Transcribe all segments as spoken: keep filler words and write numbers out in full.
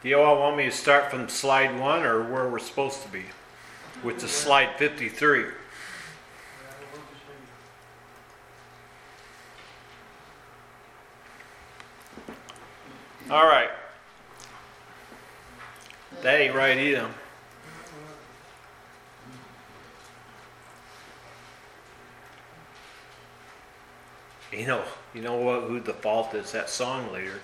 Do you all want me to start from slide one or where we're supposed to be? Which is slide fifty-three. All right. That ain't right either. You know, you know what? Who the fault is? That song leader.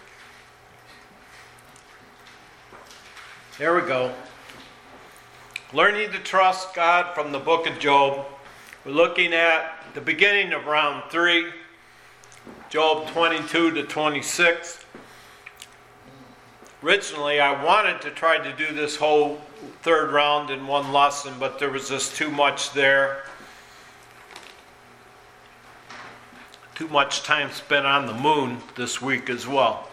There we go. Learning to trust God from the book of Job. We're looking at the beginning of round three, Job twenty-two to twenty-six. Originally, I wanted to try to do this whole third round in one lesson, but there was just too much there. Too much time spent on the moon this week as well.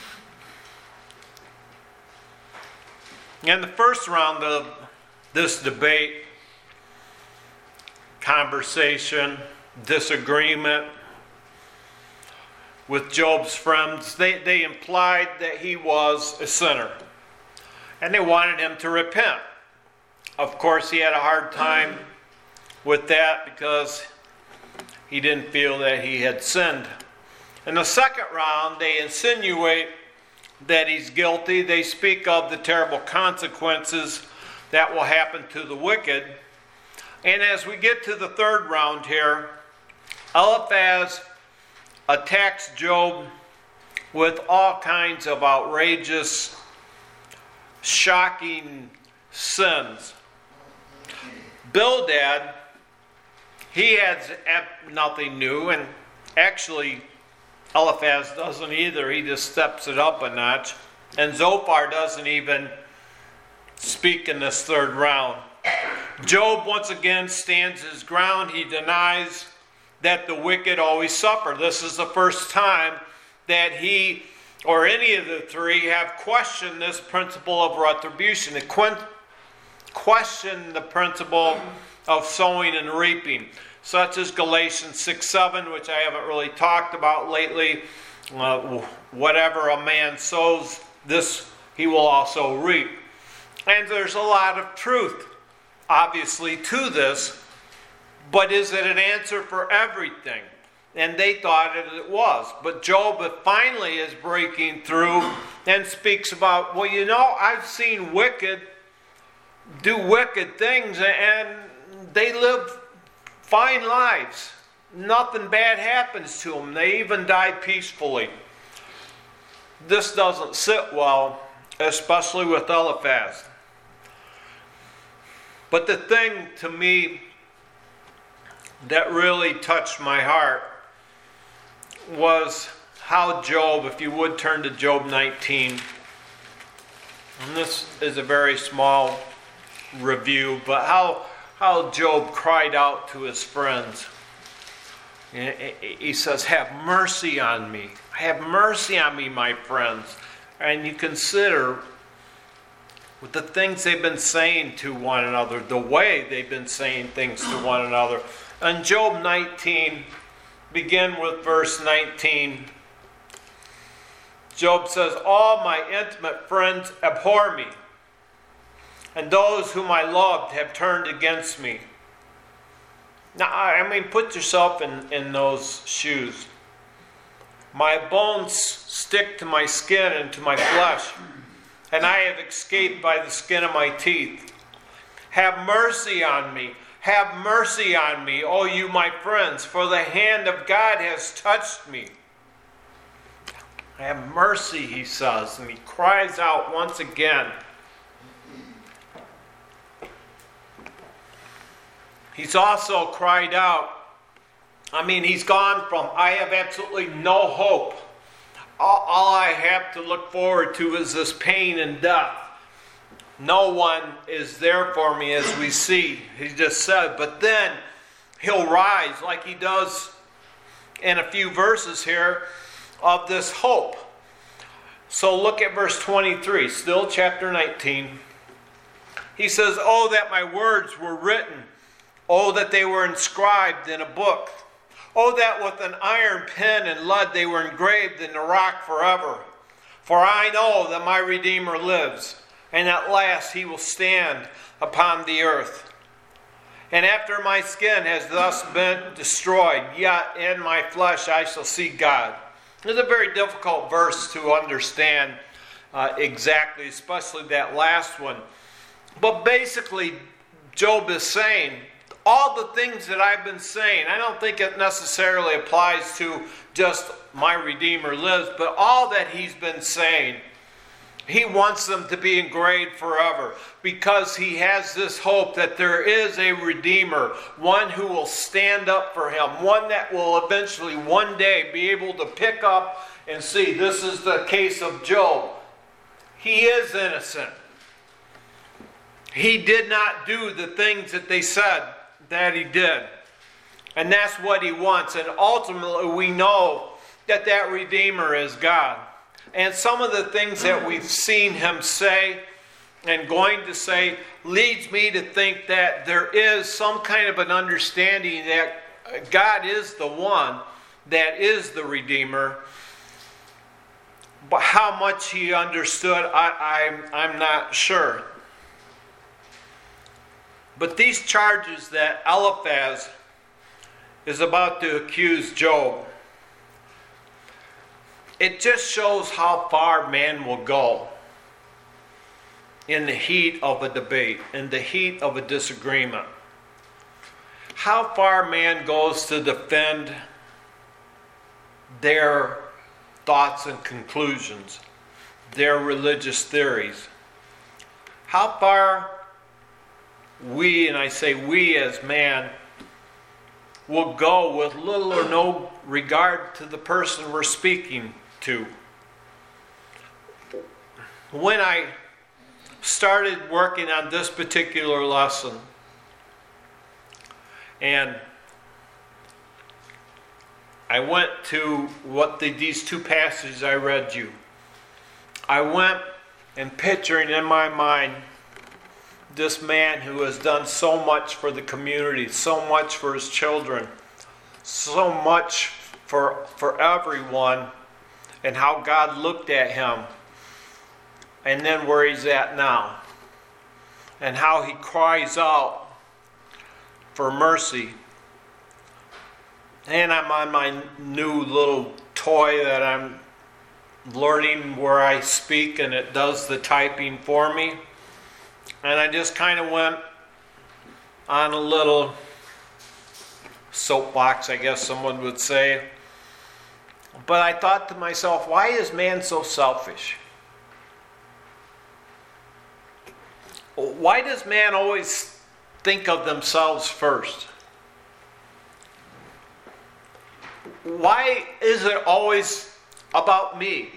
In the first round of this debate, conversation, disagreement with Job's friends, they, they implied that he was a sinner. And they wanted him to repent. Of course, he had a hard time with that because he didn't feel that he had sinned. In the second round, they insinuate that he's guilty. They speak of the terrible consequences that will happen to the wicked. And as we get to the third round here, Eliphaz attacks Job with all kinds of outrageous, shocking sins. Bildad, he has nothing new, and actually Eliphaz doesn't either. He just steps it up a notch. And Zophar doesn't even speak in this third round. Job once again stands his ground. He denies that the wicked always suffer. This is the first time that he or any of the three have questioned this principle of retribution. They question the principle of sowing and reaping, such as Galatians six seven, which I haven't really talked about lately. Uh, whatever a man sows, this he will also reap. And there's a lot of truth, obviously, to this, but is it an answer for everything? And they thought it was. But Job finally is breaking through and speaks about, well, you know, I've seen wicked do wicked things, and they live fine lives. Nothing bad happens to them. They even die peacefully. This doesn't sit well, especially with Eliphaz. But the thing to me that really touched my heart was how Job, if you would turn to Job nineteen, and this is a very small review, but how how Job cried out to his friends. He says, have mercy on me. Have mercy on me, my friends. And you consider with the things they've been saying to one another, the way they've been saying things to one another. And Job nineteen, begin with verse nineteen. Job says, all my intimate friends abhor me, and those whom I loved have turned against me. Now, I mean, put yourself in, in those shoes. My bones stick to my skin and to my flesh, and I have escaped by the skin of my teeth. Have mercy on me. Have mercy on me, O you my friends, for the hand of God has touched me. Have mercy, he says, and he cries out once again. He's also cried out, I mean, he's gone from, I have absolutely no hope. All, all I have to look forward to is this pain and death. No one is there for me, as we see, he just said. But then he'll rise like he does in a few verses here of this hope. So look at verse twenty-three, still chapter nineteen. He says, oh, that my words were written. Oh, that they were inscribed in a book. Oh, that with an iron pen and lead they were engraved in the rock forever. For I know that my Redeemer lives, and at last he will stand upon the earth. And after my skin has thus been destroyed, yet in my flesh I shall see God. It's a very difficult verse to understand uh, exactly, especially that last one. But basically, Job is saying, all the things that I've been saying, I don't think it necessarily applies to just my Redeemer lives, but all that he's been saying, he wants them to be engraved forever because he has this hope that there is a Redeemer, one who will stand up for him, one that will eventually one day be able to pick up and see. This is the case of Job. He is innocent. He did not do the things that they said that he did. And that's what he wants. And ultimately we know that that Redeemer is God. And some of the things that we've seen him say and going to say leads me to think that there is some kind of an understanding that God is the one that is the Redeemer. But how much he understood, I, I'm, I'm not sure. But these charges that Eliphaz is about to accuse Job, it just shows how far man will go in the heat of a debate, in the heat of a disagreement. How far man goes to defend their thoughts and conclusions, their religious theories. How far we, and I say we as man, will go with little or no regard to the person we're speaking to. When I started working on this particular lesson, and I went to what the, these two passages I read you, I went and picturing in my mind this man who has done so much for the community, so much for his children, so much for, for everyone, and how God looked at him, and then where he's at now, and how he cries out for mercy. And I'm on my new little toy that I'm learning where I speak, and it does the typing for me. And I just kind of went on a little soapbox, I guess someone would say. But I thought to myself, why is man so selfish? Why does man always think of themselves first? Why is it always about me?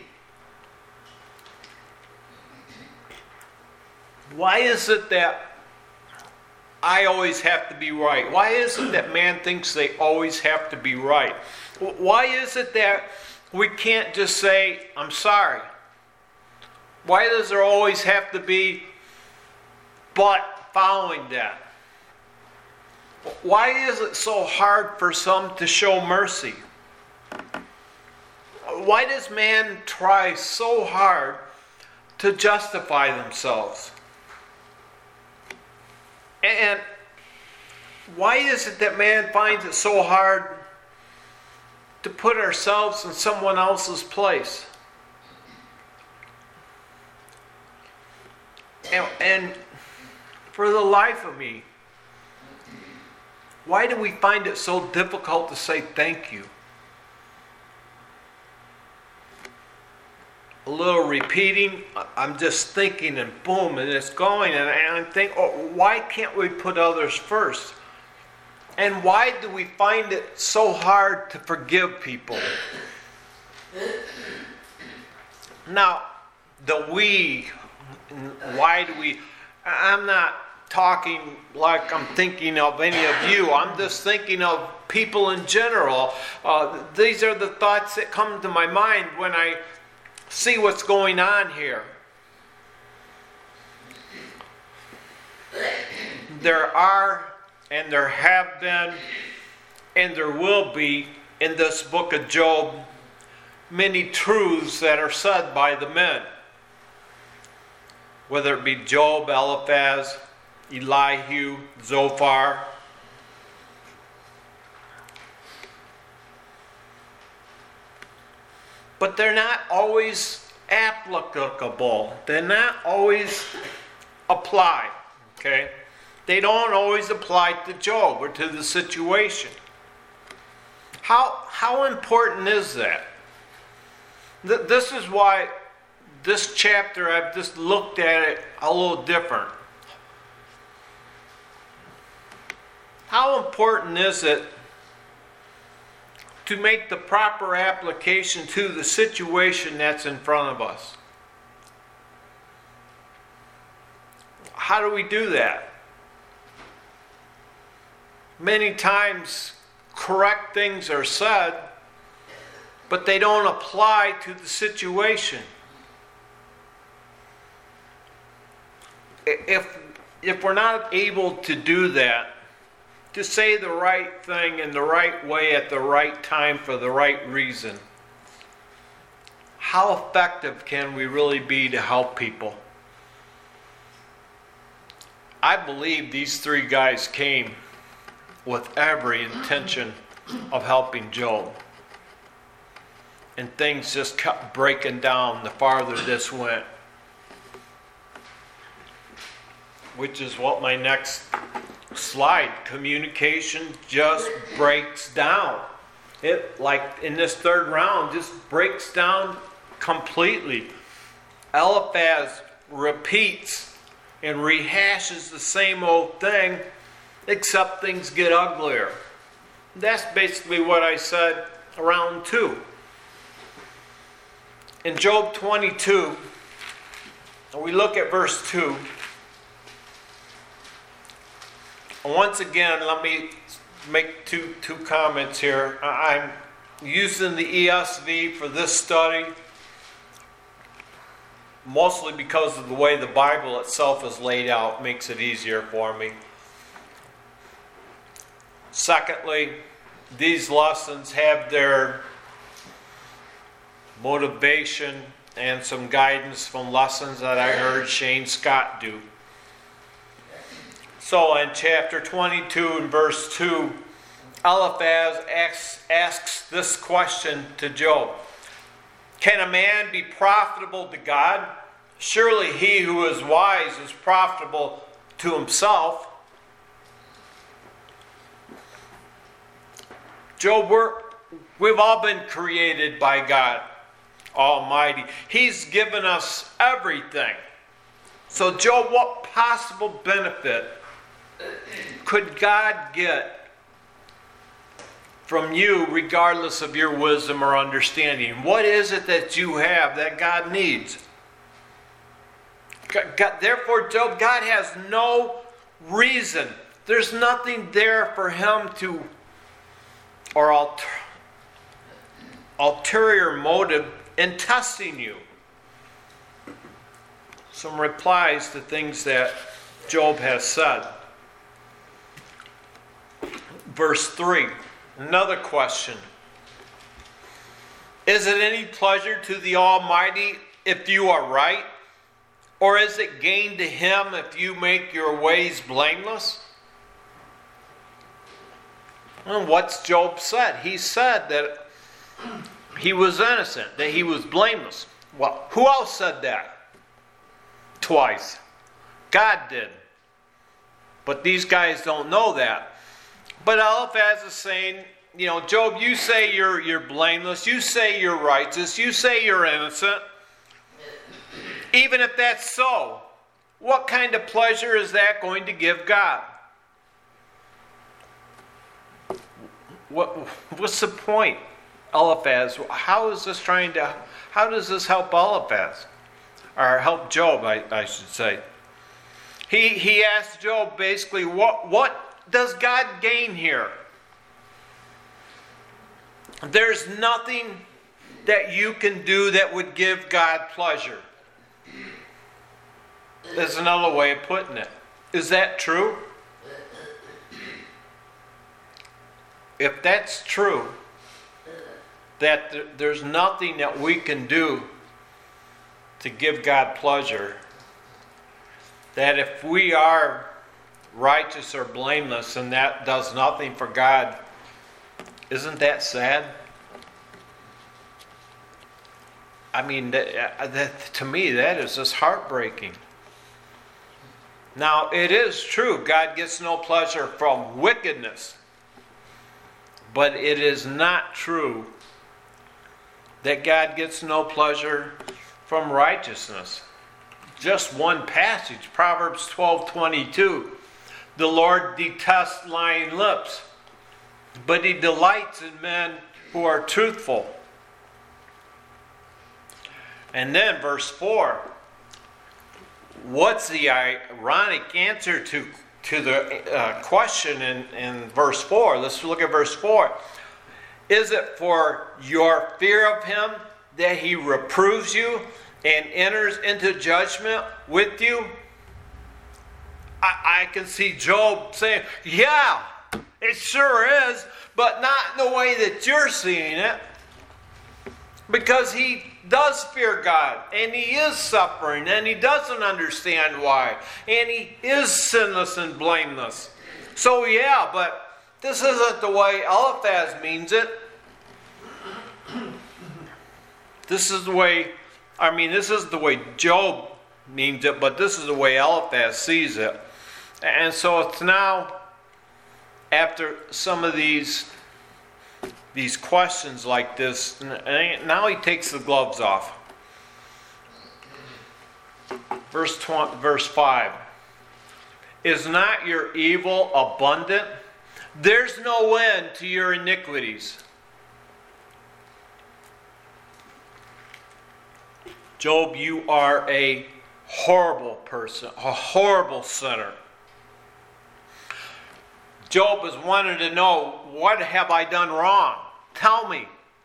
Why is it that I always have to be right? Why is it that man thinks they always have to be right? Why is it that we can't just say, I'm sorry? Why does there always have to be but following that? Why is it so hard for some to show mercy? Why does man try so hard to justify themselves? And why is it that man finds it so hard to put ourselves in someone else's place? And, and for the life of me, why do we find it so difficult to say thank you? A little repeating, I'm just thinking, and boom, and it's going, and I think, oh, why can't we put others first? And why do we find it so hard to forgive people? Now, the we, why do we, I'm not talking like I'm thinking of any of you. I'm just thinking of people in general. Uh, these are the thoughts that come to my mind when I see what's going on here. There are, and there have been, and there will be in this book of Job many truths that are said by the men, whether it be Job, Eliphaz, Elihu, Zophar. But they're not always applicable. They're not always apply. Okay? They don't always apply to Job or to the situation. How, how important is that? Th- this is why this chapter, I've just looked at it a little different. How important is it to make the proper application to the situation that's in front of us? How do we do that? Many times, correct things are said, but they don't apply to the situation. If, if we're not able to do that, to say the right thing in the right way at the right time for the right reason, how effective can we really be to help people? I believe these three guys came with every intention of helping Job. And things just kept breaking down the farther this went. Which is what my next slide, communication just breaks down. It, like in this third round, just breaks down completely. Eliphaz repeats and rehashes the same old thing, except things get uglier. That's basically what I said around two. In Job twenty-two, we look at verse two. Once again, let me make two, two comments here. I'm using the E S V for this study, mostly because of the way the Bible itself is laid out, makes it easier for me. Secondly, these lessons have their motivation and some guidance from lessons that I heard Shane Scott do. So in chapter twenty-two and verse two, Eliphaz asks, asks this question to Job. Can a man be profitable to God? Surely he who is wise is profitable to himself. Job, we're, we've all been created by God Almighty. He's given us everything. So Job, what possible benefit could God get from you regardless of your wisdom or understanding? What is it that you have that God needs? God, God, therefore, Job, God has no reason. There's nothing there for him to, or alter, ulterior motive in testing you. Some replies to things that Job has said. Verse three, another question. Is it any pleasure to the Almighty if you are right? Or is it gain to Him if you make your ways blameless? Well, what's Job said? He said that he was innocent, that he was blameless. Well, who else said that? Twice. God did. But these guys don't know that. But Eliphaz is saying, you know, Job, you say you're you're blameless, you say you're righteous, you say you're innocent. Even if that's so, what kind of pleasure is that going to give God? What what's the point, Eliphaz? How is this trying to how does this help Eliphaz? Or help Job, I, I should say. He he asked Job basically, what what does God gain here? There's nothing that you can do that would give God pleasure. There's another way of putting it. Is that true? If that's true, that th- there's nothing that we can do to give God pleasure. That if we are righteous or blameless and that does nothing for God, isn't that sad? I mean, that, that, to me, that is just heartbreaking. Now, it is true, God gets no pleasure from wickedness. But it is not true that God gets no pleasure from righteousness. Just one passage, Proverbs twelve twenty-two. The Lord detests lying lips, but He delights in men who are truthful. And then verse four. What's the ironic answer to, to the uh, question in, in verse four? Let's look at verse four. Is it for your fear of Him that He reproves you and enters into judgment with you? I, I can see Job saying, yeah, it sure is, but not in the way that you're seeing it. Because he does fear God, and he is suffering, and he doesn't understand why, and he is sinless and blameless. So yeah, but this isn't the way Eliphaz means it. This is the way, I mean, this is the way Job means it, but this is the way Eliphaz sees it. And so it's now, after some of these these questions like this, now he takes the gloves off. Verse twenty, verse five. Is not your evil abundant? There's no end to your iniquities. Job, you are a horrible person, a horrible sinner. Job is wanting to know, what have I done wrong? Tell me.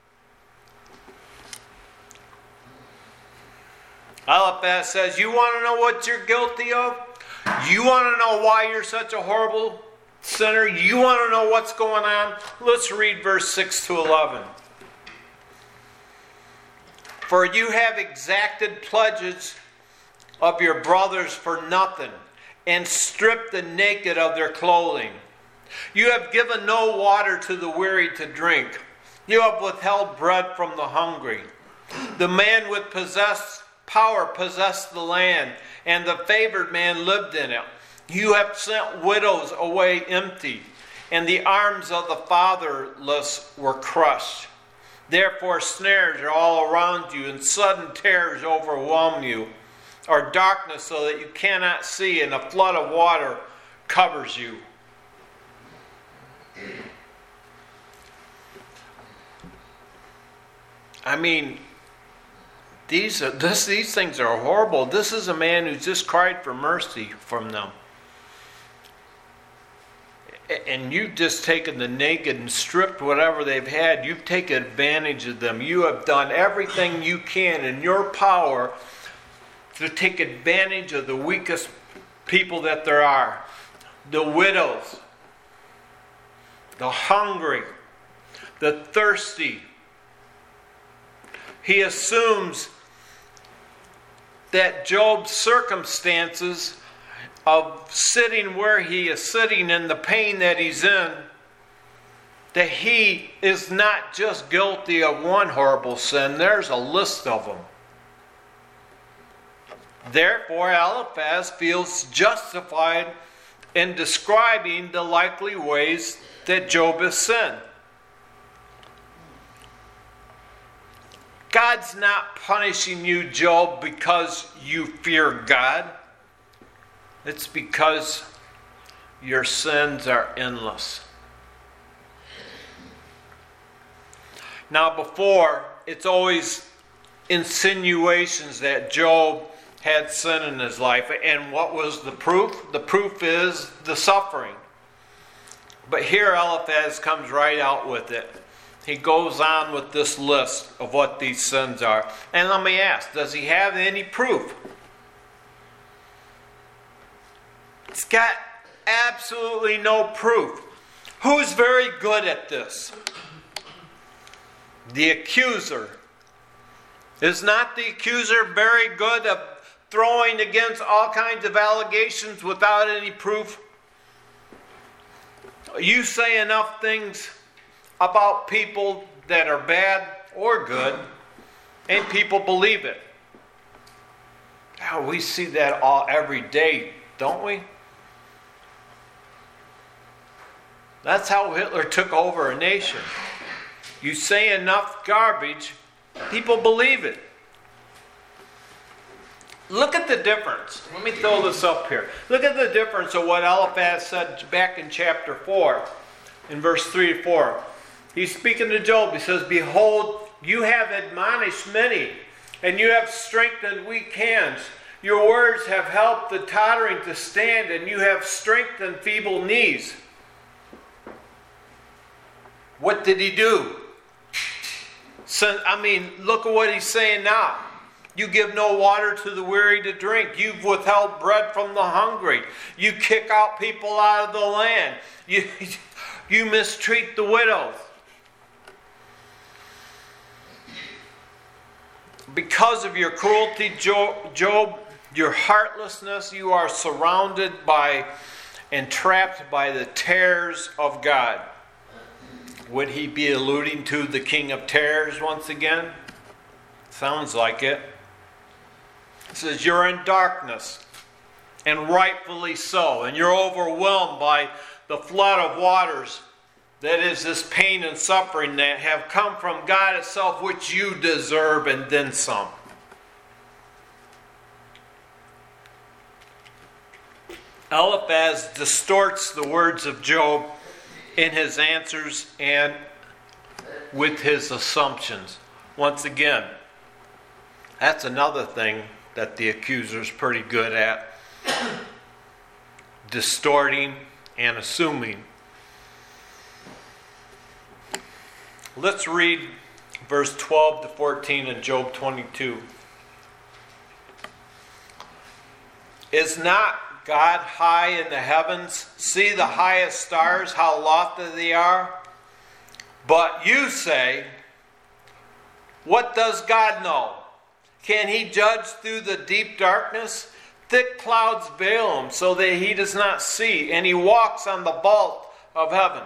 Eliphaz says, you want to know what you're guilty of? You want to know why you're such a horrible sinner? You want to know what's going on? Let's read verse six to eleven. For you have exacted pledges of your brothers for nothing, and stripped the naked of their clothing. You have given no water to the weary to drink. You have withheld bread from the hungry. The man with possessed power possessed the land, and the favored man lived in it. You have sent widows away empty, and the arms of the fatherless were crushed. Therefore snares are all around you, and sudden terrors overwhelm you, or darkness so that you cannot see, and a flood of water covers you. I mean, these are, this, these things are horrible. This is a man who just cried for mercy from them. And you've just taken the naked and stripped whatever they've had. You've taken advantage of them. You have done everything you can in your power to take advantage of the weakest people that there are. The widows, the hungry, the thirsty. He assumes that Job's circumstances of sitting where he is sitting and the pain that he's in, that he is not just guilty of one horrible sin, there's a list of them. Therefore, Eliphaz feels justified in describing the likely ways that Job has sinned. God's not punishing you, Job, because you fear God. It's because your sins are endless. Now before, it's always insinuations that Job had sin in his life. And what was the proof? The proof is the suffering. But here Eliphaz comes right out with it. He goes on with this list of what these sins are. And let me ask, does he have any proof? It's got absolutely no proof. Who's very good at this? the accuser. Is not the accuser very good at throwing against all kinds of allegations without any proof? You say enough things about people that are bad or good, and people believe it. Oh, we see that all every day, don't we? That's how Hitler took over a nation. You say enough garbage, people believe it. Look at the difference. Let me throw this up here. Look at the difference of what Eliphaz said back in chapter four, in verse three to four. He's speaking to Job. He says, "Behold, you have admonished many, and you have strengthened weak hands. Your words have helped the tottering to stand, and you have strengthened feeble knees." What did he do? So, I mean, look at what he's saying now. You give no water to the weary to drink. You've withheld bread from the hungry. You kick out people out of the land. You, you mistreat the widows. Because of your cruelty, Job, your heartlessness, you are surrounded by and trapped by the terrors of God. Would he be alluding to the king of terrors once again? Sounds like it. It says, you're in darkness, and rightfully so, and you're overwhelmed by the flood of waters that is this pain and suffering that have come from God itself, which you deserve, and then some. Eliphaz distorts the words of Job in his answers and with his assumptions. Once again, that's another thing that the accuser's pretty good at. Distorting and assuming. Let's read verse twelve to fourteen in Job twenty-two. Is not God high in the heavens? See the highest stars, how lofty they are. But you say, what does God know? Can he judge through the deep darkness? Thick clouds veil him so that he does not see, and he walks on the vault of heaven.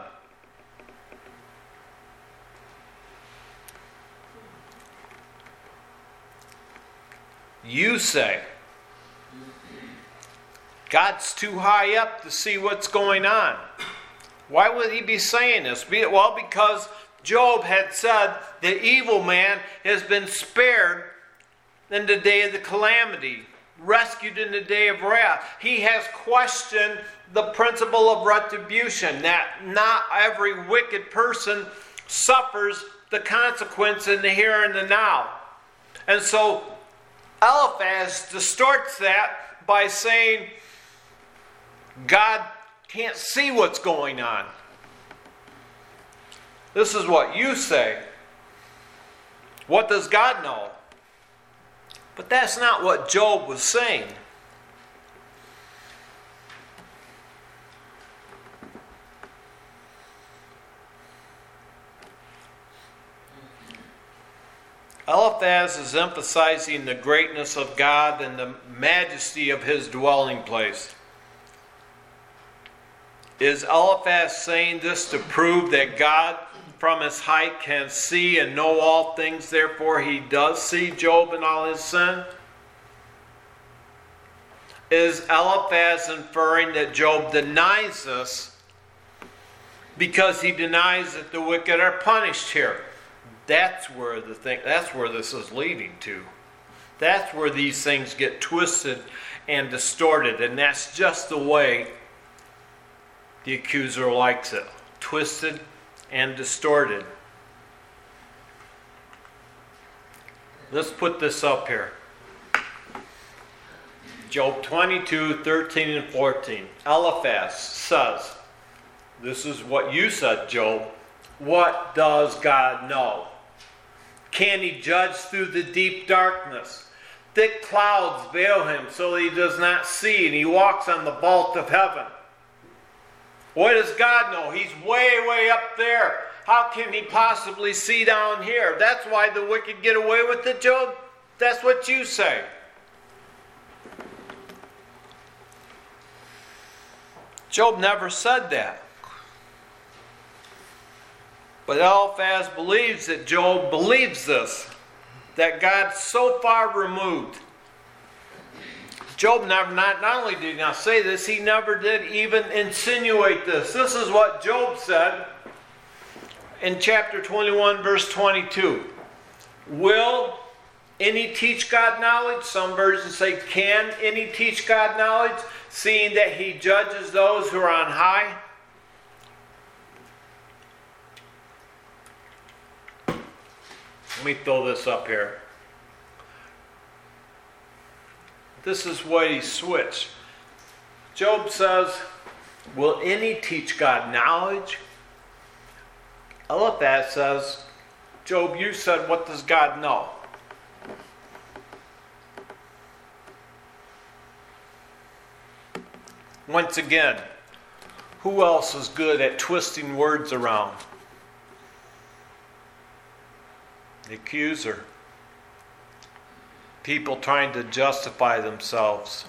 You say, God's too high up to see what's going on. Why would he be saying this? Well, because Job had said the evil man has been spared in the day of the calamity, rescued in the day of wrath. He has questioned the principle of retribution, that not every wicked person suffers the consequence in the here and the now. And so Eliphaz distorts that by saying God can't see what's going on. This is what you say. What does God know? But that's not what Job was saying. Eliphaz is emphasizing the greatness of God and the majesty of his dwelling place. Is Eliphaz saying this to prove that God from his height can see and know all things, therefore he does see Job and all his sin? Is Eliphaz inferring that Job denies this because he denies that the wicked are punished here? That's where the thing that's where this is leading to. That's where these things get twisted and distorted, and that's just the way the accuser likes it. Twisted and distorted. Let's put this up here. Job twenty-two, thirteen and fourteen. Eliphaz says, this is what you said, Job. What does God know? Can he judge through the deep darkness? Thick clouds veil him so that he does not see, and he walks on the vault of heaven. What does God know? He's way, way up there. how can he possibly see down here? That's why the wicked get away with it, Job? That's what you say. Job never said that. But Eliphaz believes that Job believes this, that God's so far removed. Job never, not, not only did he not say this, he never did even insinuate this. This is what Job said in chapter twenty-one, verse twenty-two. Will any teach God knowledge? Some versions say, can any teach God knowledge, seeing that he judges those who are on high? Let me throw this up here. This is what he switched. Job says, will any teach God knowledge? Eliphaz says, Job, you said, what does God know? Once again, who else is good at twisting words around? The accuser. People trying to justify themselves.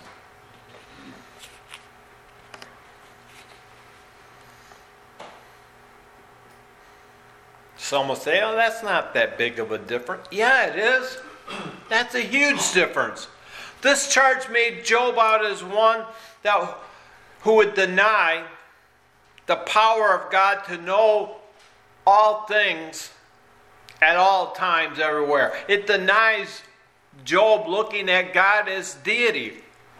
Some will say, oh, that's not that big of a difference. Yeah, it is. That's a huge difference. This charge made Job out as one that who would deny the power of God to know all things at all times, everywhere. It denies Job looking at God as deity.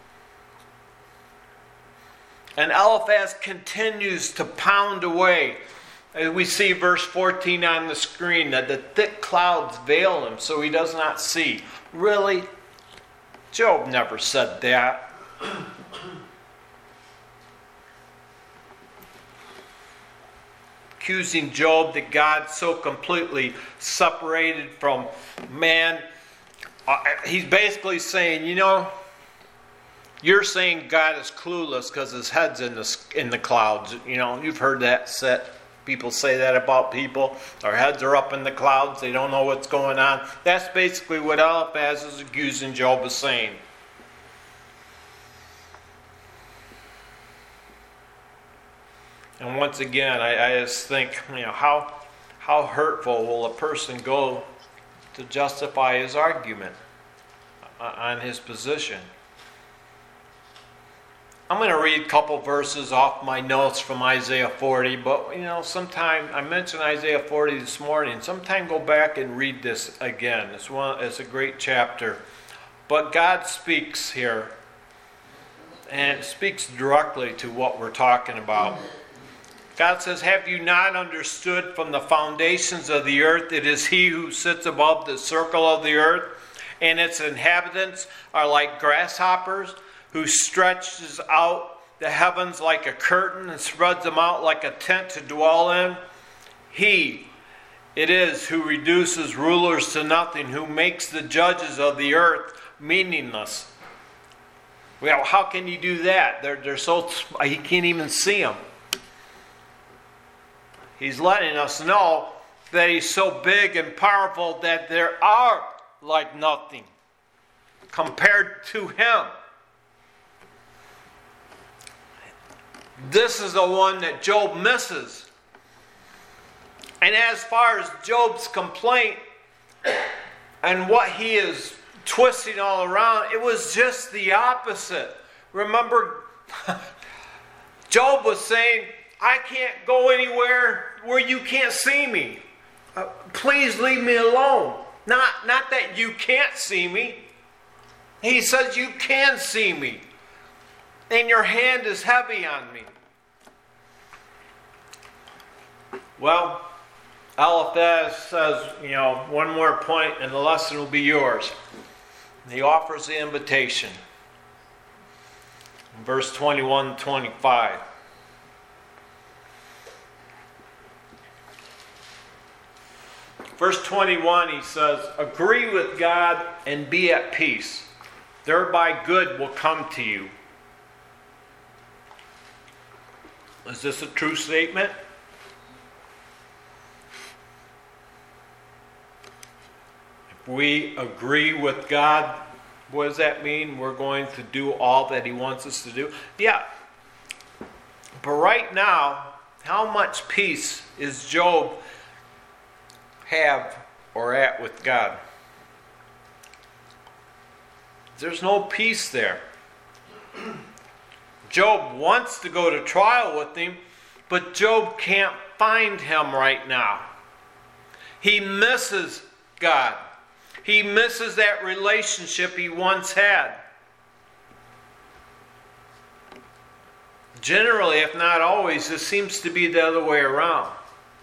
And Eliphaz continues to pound away. As we see verse fourteen on the screen, that the thick clouds veil him so he does not see. Really? Job never said that. Accusing Job that God so completely separated from man. Uh, he's basically saying, you know, you're saying God is clueless because his head's in the, in the clouds. You know, you've heard that set. People say that about people. Their heads are up in the clouds. They don't know what's going on. That's basically what Eliphaz is accusing Job of saying. And once again, I, I just think, you know, how how hurtful will a person go to justify his argument on his position? I'm going to read a couple verses off my notes from Isaiah forty, but, you know, sometime, I mentioned Isaiah forty this morning, sometime go back and read this again. It's, one, it's a great chapter. But God speaks here, and it speaks directly to what we're talking about. God says, have you not understood from the foundations of the earth, it is he who sits above the circle of the earth, and its inhabitants are like grasshoppers, who stretches out the heavens like a curtain and spreads them out like a tent to dwell in? He it is who reduces rulers to nothing, who makes the judges of the earth meaningless. Well, how can he do that? They're, they're so, he can't even see them. He's letting us know that he's so big and powerful that there are like nothing compared to him. This is the one that Job misses. And as far as Job's complaint and what he is twisting all around, it was just the opposite. Remember, Job was saying, I can't go anywhere where you can't see me. Uh, please leave me alone. Not, not that you can't see me. He says you can see me. And your hand is heavy on me. Well, Eliphaz says, you know, one more point and the lesson will be yours. And he offers the invitation. In verse twenty-one to twenty-five. Verse twenty-one, he says, agree with God and be at peace. Thereby good will come to you. Is this a true statement? we agree with God, what does that mean? We're going to do all that He wants us to do? Yeah. But right now, how much peace is Job have or at with God? There's no peace there. Job wants to go to trial with him, but Job can't find him right now. He misses God. He misses that relationship he once had. Generally, if not always, this seems to be the other way around,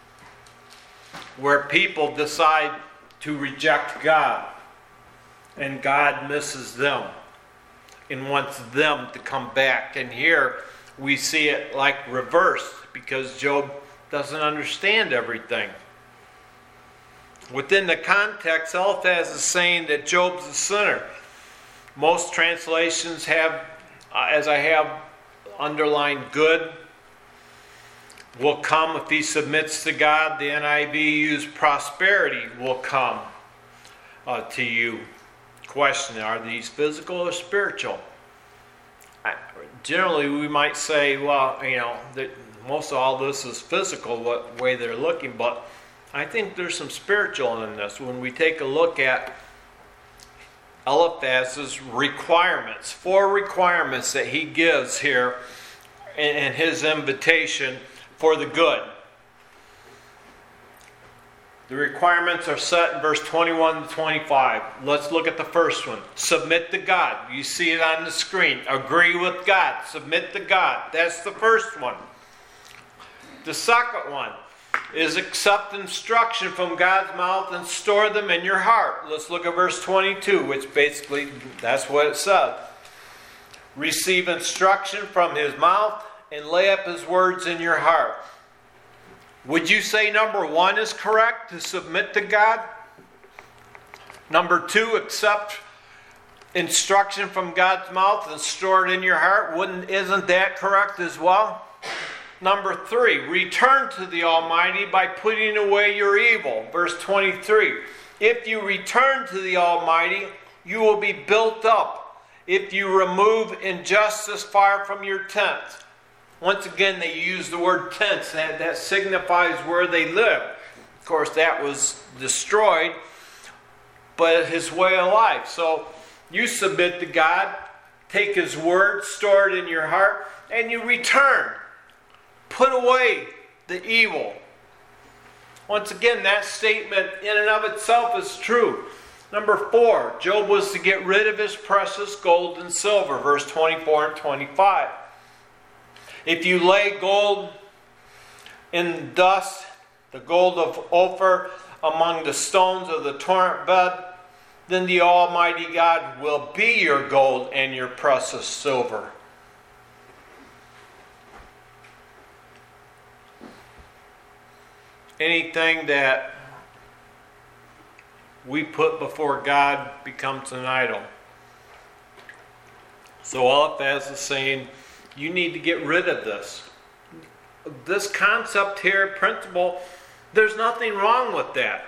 where people decide to reject God, and God misses them and wants them to come back. And here we see it like reversed, because Job doesn't understand everything. Within the context, Eliphaz is saying that Job's a sinner. Most translations have, uh, as I have underlined, good will come if he submits to God. The N I V used prosperity will come uh, to you. Question, are these physical or spiritual? I, generally, we might say, well, you know, that most of all this is physical, what way they're looking, but I think there's some spiritual in this. When we take a look at Eliphaz's requirements, four requirements that he gives here in, in his invitation for the good. The requirements are set in verse twenty-one to twenty-five. Let's look at the first one. Submit to God. You see it on the screen. Agree with God. Submit to God. That's the first one. The second one is accept instruction from God's mouth and store them in your heart. Let's look at verse twenty-two, which basically, that's what it says. Receive instruction from His mouth and lay up His words in your heart. Would you say number one is correct, to submit to God? Number two, accept instruction from God's mouth and store it in your heart. Wouldn't, isn't that correct as well? Number three, return to the Almighty by putting away your evil. Verse twenty-three, if you return to the Almighty, you will be built up. If you remove injustice far from your tents. Once again, they use the word tents. That, that signifies where they live. Of course, that was destroyed, but His way of life. So you submit to God, take His word, store it in your heart, and you return. Put away the evil. Once again, that statement in and of itself is true. Number four, Job was to get rid of his precious gold and silver. Verse twenty-four and twenty-five. If you lay gold in dust, the gold of Ophir, among the stones of the torrent bed, then the Almighty God will be your gold and your precious silver. Anything that we put before God becomes an idol. So Eliphaz is saying, you need to get rid of this. This concept here, principle, there's nothing wrong with that.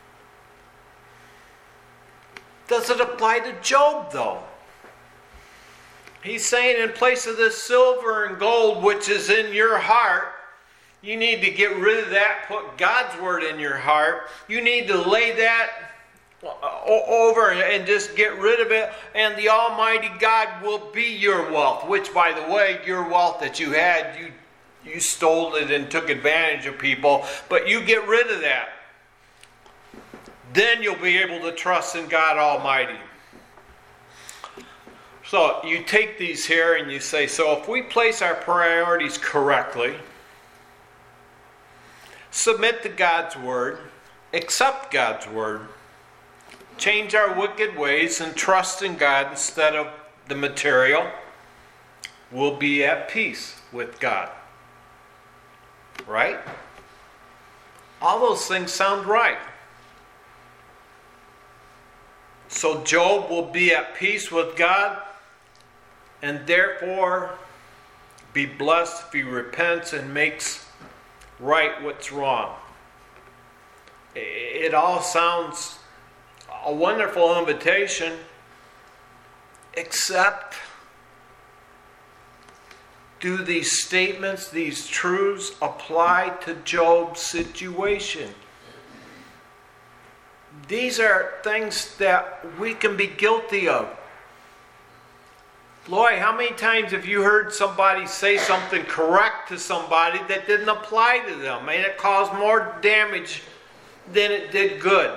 Does it apply to Job, though? He's saying in place of this silver and gold, which is in your heart, you need to get rid of that, put God's word in your heart. You need to lay that over and just get rid of it, and the Almighty God will be your wealth. Which, by the way, your wealth that you had, you you stole it and took advantage of people, but you get rid of that. Then you'll be able to trust in God Almighty. So you take these here and you say, so if we place our priorities correctly, submit to God's word, accept God's word, change our wicked ways and trust in God instead of the material, we'll be at peace with God. Right? All those things sound right. So Job will be at peace with God and therefore be blessed if he repents and makes right what's wrong. It all sounds a wonderful invitation, except do these statements, these truths apply to Job's situation? These are things that we can be guilty of. Lloyd, how many times have you heard somebody say something correct to somebody that didn't apply to them and it caused more damage than it did good?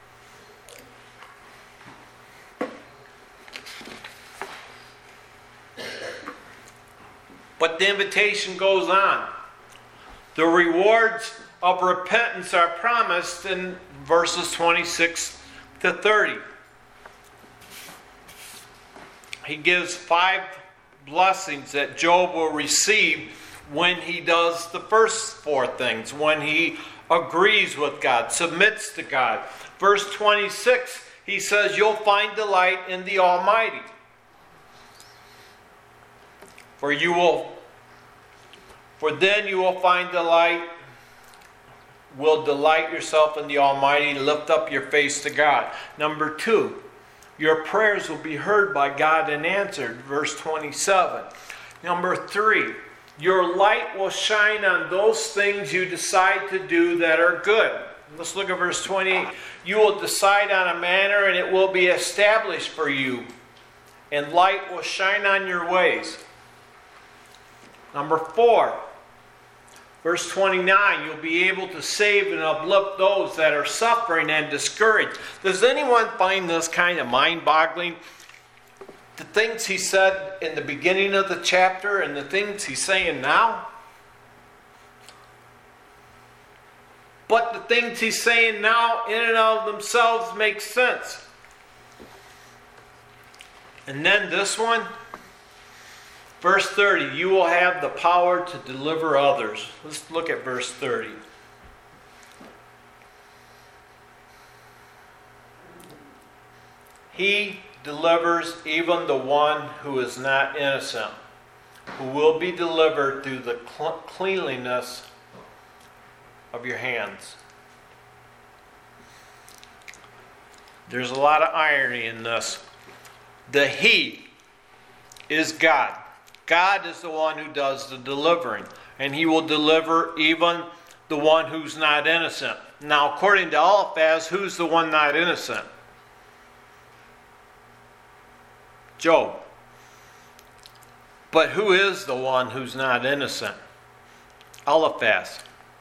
But the invitation goes on. The rewards of repentance are promised in verses twenty-six to thirty. He gives five blessings that Job will receive when he does the first four things, when he agrees with God, submits to God. Verse twenty-six, he says, you'll find delight in the Almighty. For you will, for then you will find delight, will delight yourself in the Almighty, lift up your face to God. Number two, your prayers will be heard by God and answered. Verse twenty-seven. Number three, your light will shine on those things you decide to do that are good. Let's look at verse twenty-eight. You will decide on a manner and it will be established for you, and light will shine on your ways. Number four, verse twenty-nine, you'll be able to save and uplift those that are suffering and discouraged. Does anyone find this kind of mind-boggling? The things he said in the beginning of the chapter and the things he's saying now? But the things he's saying now in and of themselves make sense. And then this one, verse thirty, you will have the power to deliver others. Let's look at verse thirty. He delivers even the one who is not innocent, who will be delivered through the cleanliness of your hands. There's a lot of irony in this. The He is God. God is the one who does the delivering, and He will deliver even the one who's not innocent. Now, according to Eliphaz, who's the one not innocent? Job. But who is the one who's not innocent? Eliphaz.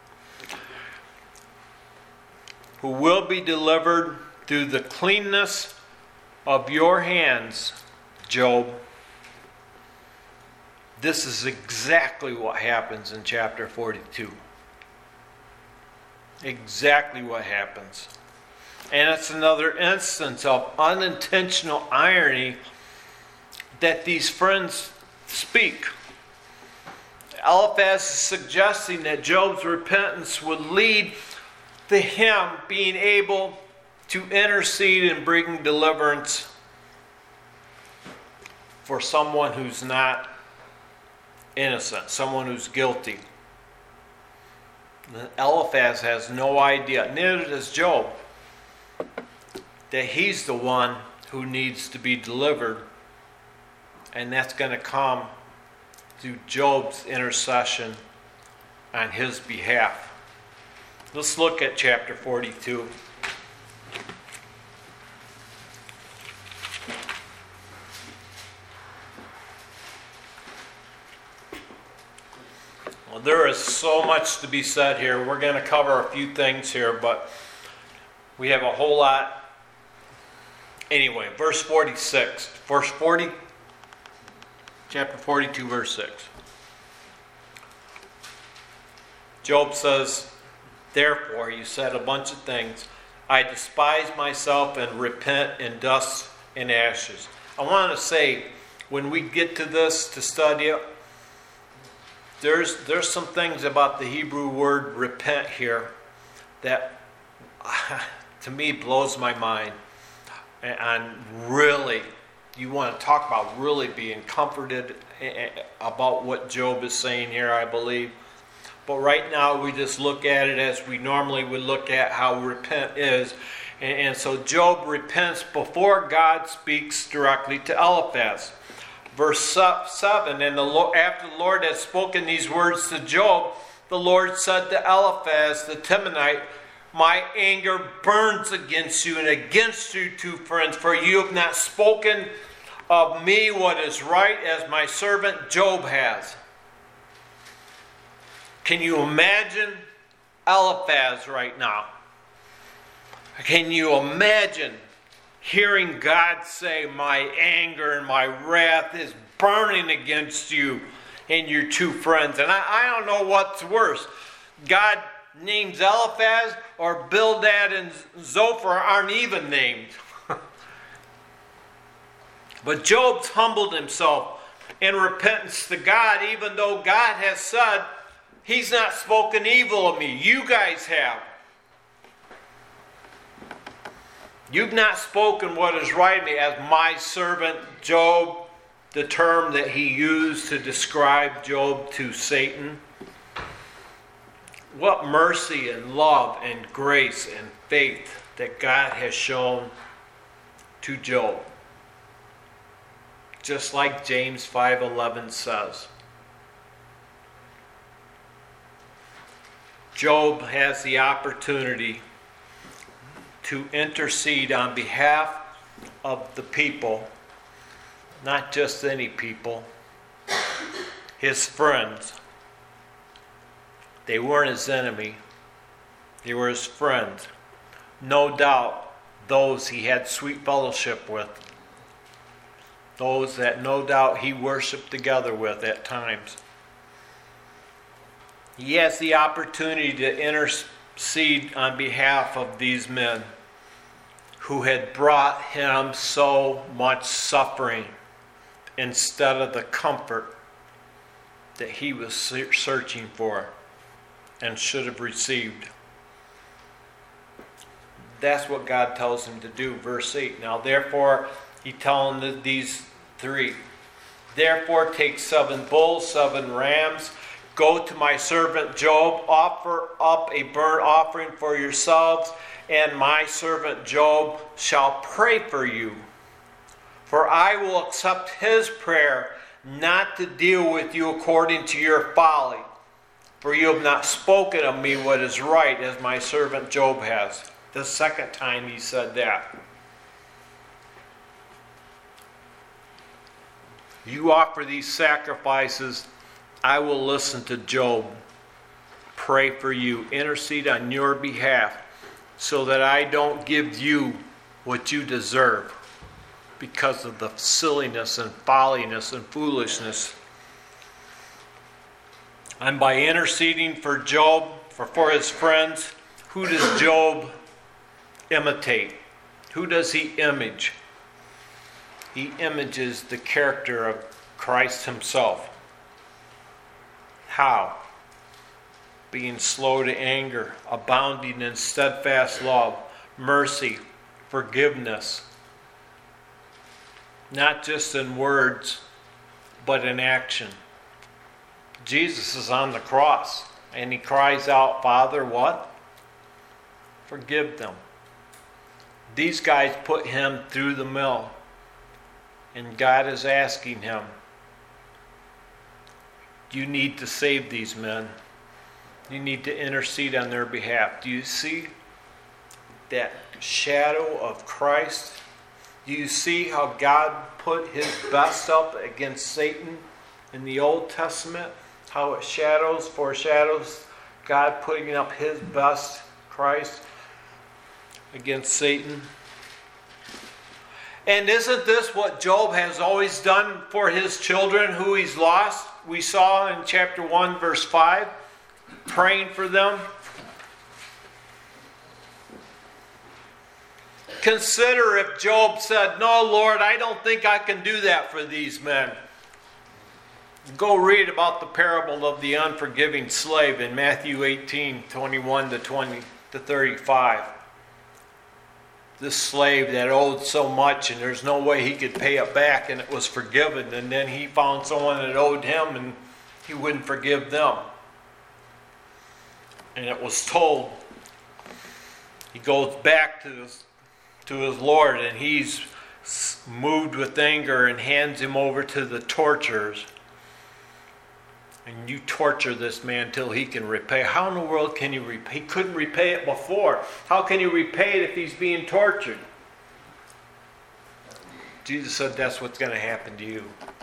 Who will be delivered through the cleanness of your hands, Job. This is exactly what happens in chapter forty-two. Exactly what happens. And it's another instance of unintentional irony that these friends speak. Eliphaz is suggesting that Job's repentance would lead to him being able to intercede and bring deliverance for someone who's not innocent, someone who's guilty. Eliphaz has no idea, neither does Job, that he's the one who needs to be delivered, and that's going to come through Job's intercession on his behalf. Let's look at chapter forty-two. Well, there is so much to be said here. We're going to cover a few things here, but we have a whole lot. Anyway, verse forty-six. Verse forty, chapter forty-two, verse six. Job says, therefore, you said a bunch of things. I despise myself and repent in dust and ashes. I want to say, when we get to this to study it, there's, there's some things about the Hebrew word repent here that, to me, blows my mind. And really, you want to talk about really being comforted about what Job is saying here, I believe. But right now, we just look at it as we normally would look at how repent is. And, and so Job repents before God speaks directly to Eliphaz. Verse seven, and the Lord, after the Lord had spoken these words to Job, the Lord said to Eliphaz the Temanite, my anger burns against you and against you two friends, for you have not spoken of me what is right, as my servant Job has. Can you imagine Eliphaz right now? Can you imagine hearing God say, my anger and my wrath is burning against you and your two friends? And I, I don't know what's worse. God names Eliphaz, or Bildad and Zophar aren't even named. But Job's humbled himself in repentance to God, even though God has said, he's not spoken evil of me. You guys have. You've not spoken what is right of me, as my servant Job, the term that he used to describe Job to Satan. What mercy and love and grace and faith that God has shown to Job. Just like James five eleven says. Job has the opportunity to intercede on behalf of the people, not just any people, his friends. They weren't his enemy. They were his friends. No doubt those he had sweet fellowship with. Those that no doubt he worshiped together with at times. He has the opportunity to intercede on behalf of these men who had brought him so much suffering instead of the comfort that he was searching for and should have received. That's what God tells him to do. Verse eight. Now therefore, he tells them these three. Therefore take seven bulls, seven rams. Go to my servant Job. Offer up a burnt offering for yourselves. And my servant Job shall pray for you. For I will accept his prayer, not to deal with you according to your folly. For you have not spoken of me what is right, as my servant Job has. The second time he said that. You offer these sacrifices, I will listen to Job. Pray for you, intercede on your behalf, so that I don't give you what you deserve because of the silliness and folliness and foolishness. And by interceding for Job, for, for his friends, who does Job imitate? Who does he image? He images the character of Christ himself. How? Being slow to anger, abounding in steadfast love, mercy, forgiveness. Not just in words, but in action. Jesus is on the cross, and he cries out, Father, what? Forgive them. These guys put him through the mill, and God is asking him, you need to save these men. You need to intercede on their behalf. Do you see that shadow of Christ? Do you see how God put his best up against Satan in the Old Testament? How it shadows, foreshadows God putting up his best, Christ, against Satan. And isn't this what Job has always done for his children who he's lost? We saw in chapter one, verse five, praying for them. Consider if Job said, no, Lord, I don't think I can do that for these men. Go read about the parable of the unforgiving slave in Matthew eighteen, twenty-one to twenty to thirty-five. This slave that owed so much and there's no way he could pay it back, and it was forgiven, and then he found someone that owed him and he wouldn't forgive them. And it was told, he goes back to to his Lord, and he's moved with anger and hands him over to the torturers. And you torture this man till he can repay. How in the world can you repay? He couldn't repay it before. How can you repay it if he's being tortured? Jesus said that's what's going to happen to you.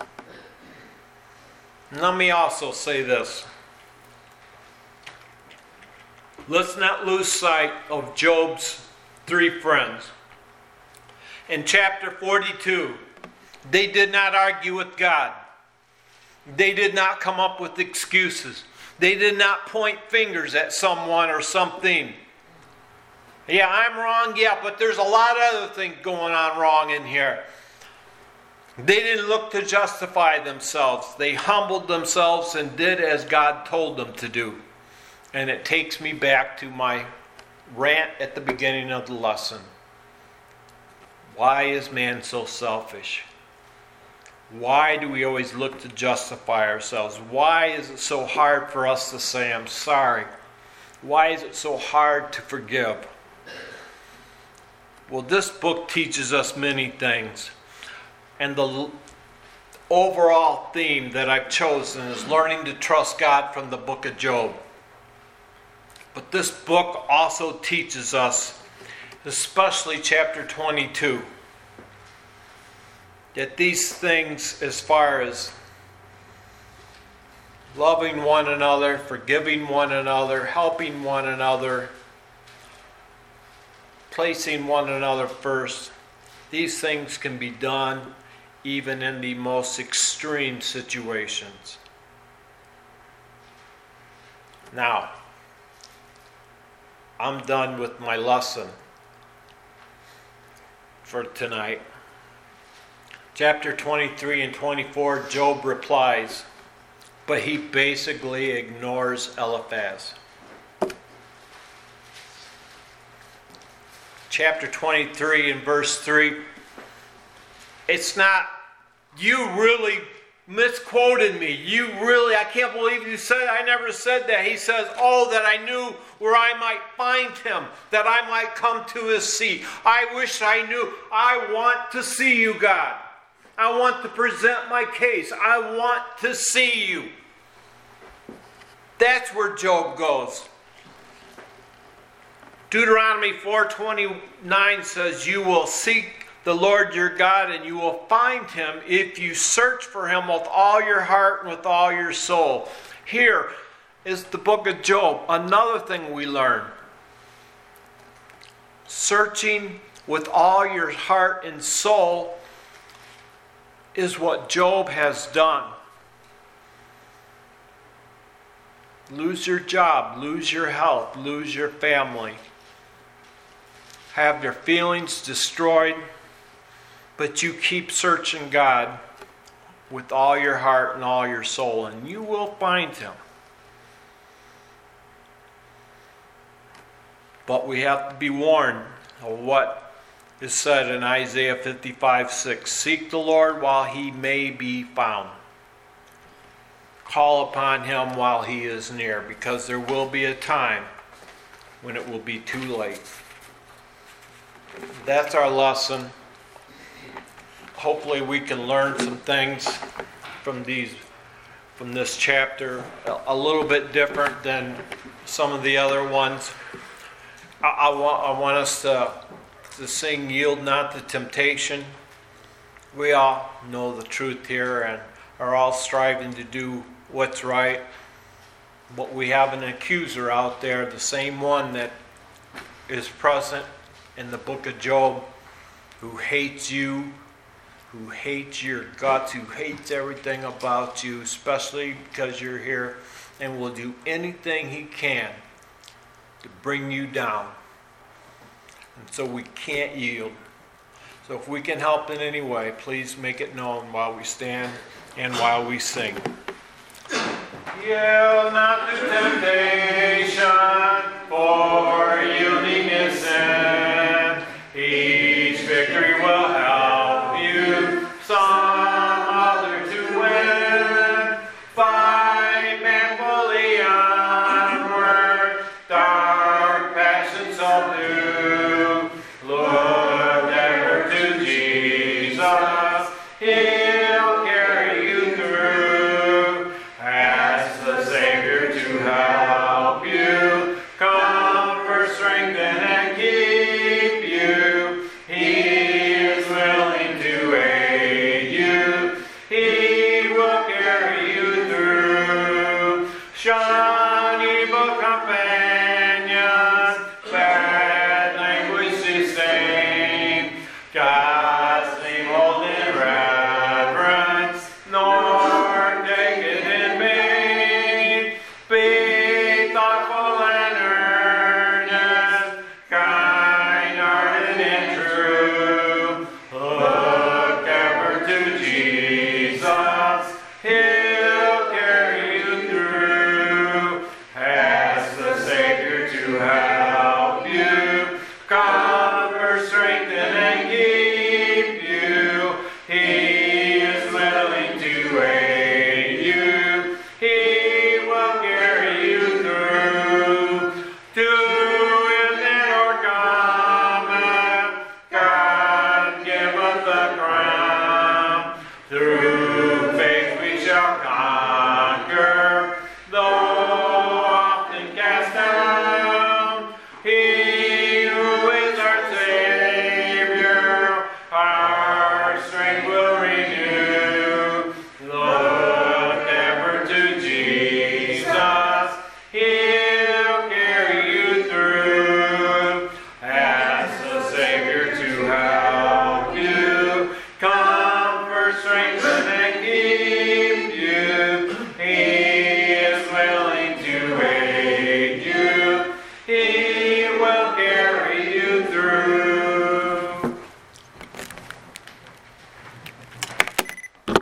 And let me also say this. Let's not lose sight of Job's three friends. In chapter forty-two, they did not argue with God. They did not come up with excuses. They did not point fingers at someone or something. Yeah, I'm wrong, yeah, but there's a lot of other things going on wrong in here. They didn't look to justify themselves. They humbled themselves and did as God told them to do. And it takes me back to my rant at the beginning of the lesson. Why is man so selfish? Why do we always look to justify ourselves? Why is it so hard for us to say, I'm sorry? Why is it so hard to forgive? Well, this book teaches us many things. And the overall theme that I've chosen is learning to trust God from the book of Job. But this book also teaches us, especially chapter twenty-two, that these things, as far as loving one another, forgiving one another, helping one another, placing one another first, these things can be done even in the most extreme situations. Now, I'm done with my lesson for tonight. Chapter twenty-three and twenty-four, Job replies, but he basically ignores Eliphaz. Chapter twenty-three and verse three, it's not, you really misquoted me. You really, I can't believe you said, I never said that. He says, oh, that I knew where I might find him, that I might come to his seat. I wish I knew. I want to see you, God. I want to present my case. I want to see you. That's where Job goes. Deuteronomy four twenty-nine says, you will seek the Lord your God and you will find him if you search for him with all your heart and with all your soul. Here is the book of Job. Another thing we learn. Searching with all your heart and soul is what Job has done. Lose your job, lose your health, lose your family, have your feelings destroyed, but you keep searching God with all your heart and all your soul, and you will find him. But we have to be warned of what is said in Isaiah fifty-five six. Seek the Lord while he may be found. Call upon him while he is near, because there will be a time when it will be too late. That's our lesson. Hopefully we can learn some things from these, from this chapter, a little bit different than some of the other ones. I, I, want, I want us to, to sing Yield Not to Temptation. We all know the truth here and are all striving to do what's right. But we have an accuser out there, the same one that is present in the book of Job, who hates you, who hates your guts, who hates everything about you, especially because you're here, and will do anything he can to bring you down. And so we can't yield. So if we can help in any way, please make it known while we stand and while we sing. Yield not to temptation, for yielding is sin. Each victory will help you some other to win. Fight manfully onward, dark passions subdue. Look Jesus, He'll carry you through. Ask the Savior to help you, comfort, strengthen, and keep you. He is willing to aid you. He will carry you through. Shun evil companions, bad language disdain. God's name hold in reverence, nor take it in vain. Be thoughtful and earnest, kind-hearted and true. Look ever to Jesus, He'll carry you through. Ask the Savior to help you, comfort, strengthen, and keep you. He is willing to aid you. He will carry you through. To him that o'ercometh, God giveth the crown.